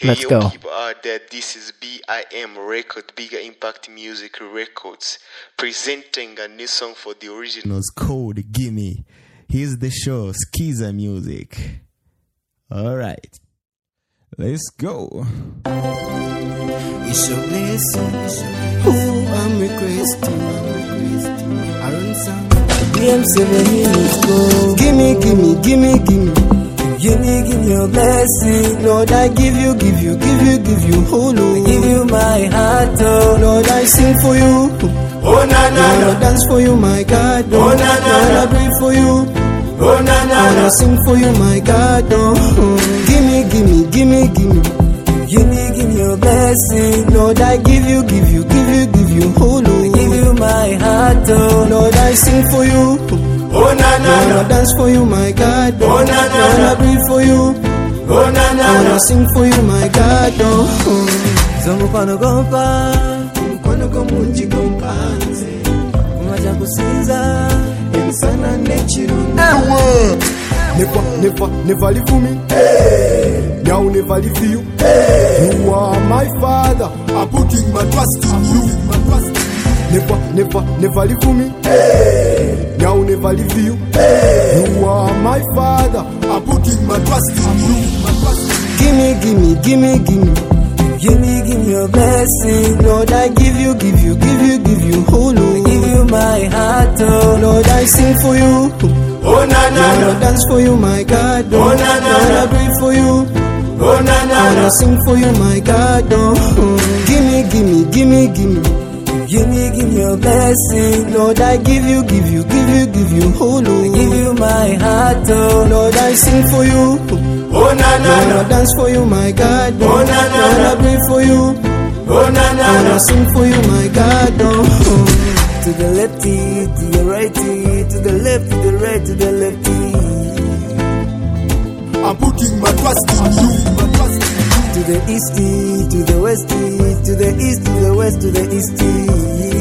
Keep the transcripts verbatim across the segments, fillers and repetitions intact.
Let's hey, go. yo, people out there, this is B I M Record, Bigger Impact Music Records, presenting a new song for the originals. Code Gimme. Here's the show, Skiza Music. Alright, let's go. It's your blessing. Who I'm requesting. I run some D M seven minutes go. Gimme, gimme, gimme, gimme. Gimme, give me your blessing. Lord, I give you, give you, give you, give you, oh Lord. I give you my heart, oh Lord, I sing for you. Oh na na na. Lord, I dance for you, my God. Oh na na. Lord, I pray for you. Oh na na. Lord, I sing for you, my God. Oh, gimme, gimme, gimme, gimme. Gimme, give me your blessing. Lord, I give you, give you, give you, give you, oh Lord. I give you my heart, oh Lord, I sing for you. Oh na na na. Lord, I dance for you, my God. Oh na na. Lord, I breathe for you. Oh na na. Lord, I sing for you, my God. Oh. Zomukwano gompa, mukwano gomunji gompanze. Kumaja kusinza, emisana nechirunga. Ewe, never, never, never leave for me. Hey, now never leave for you. Hey, you are my Father. I'm putting my trust in you. My trust in you. Never, never, never leave for me. Hey, now never leave you. Hey, you are my Father. I'm putting my trust in you. My trust in you. Gimme, gimme, gimme, gimme. Gimme, give me your blessing. Lord, I give you, give you, give you, give you, oh Lord. I give you my heart, oh Lord, I sing for you. Oh na na. Lord, I dance for you, my God. Oh na na. Lord, I pray for you. Oh na na. Lord, I sing for you, my God. Oh, gimme, gimme, gimme, gimme. Gimme, give me your blessing. Lord, I give you, give you, give you, give you, oh Lord. I give you my heart, oh Lord, I sing for you. Oh na na. Lord, I dance for you, my God. Oh na na. Lord, I pray for you. Oh na na. Lord, I sing for you, my God. Oh. To the lefty, to the righty, to the left, to the right, to the lefty. I'm putting my trust in you. My trust in you. To the easty, to the westy, to the east, to the west, to the easty.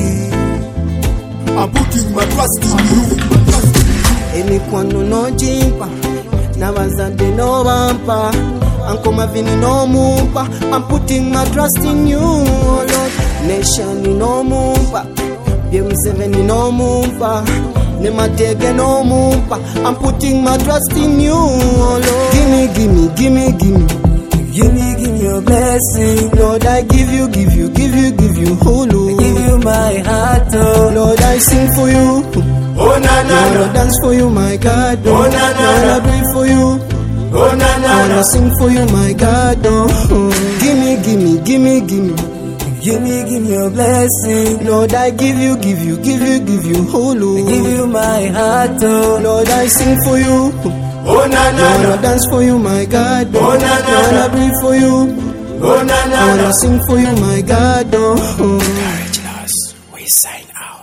I'm putting my trust in you. My trust in you. Emi kwanu no jimpa, na bazade no bampa, anko mavini no mumpa. I'm putting my trust in you, oh Lord. Nation no mumpa, B M seven no mumpa, nematege no mumpa. I'm putting my trust in you, oh Lord. Gimme, gimme, gimme, gimme. Gimme, give me your blessing. Lord, I give you, give you, give you, give you, oh Lord. I give you my heart, oh Lord, I sing for you. Oh na na. Lord, I dance for you, my God. Oh na na. Lord, I pray for you. Oh na na. Lord, I sing for you, my God. Oh, gimme, gimme, gimme, gimme. Gimme, give me your blessing. Lord, I give you, give you, give you, give you, oh Lord. I give you my heart, oh Lord, I sing for you. Oh na na. Lord, I dance for you, my God. Oh na na. Lord, I breathe for you. Oh na na. Lord, I sing for you, my God. Oh. Originals, we sign out.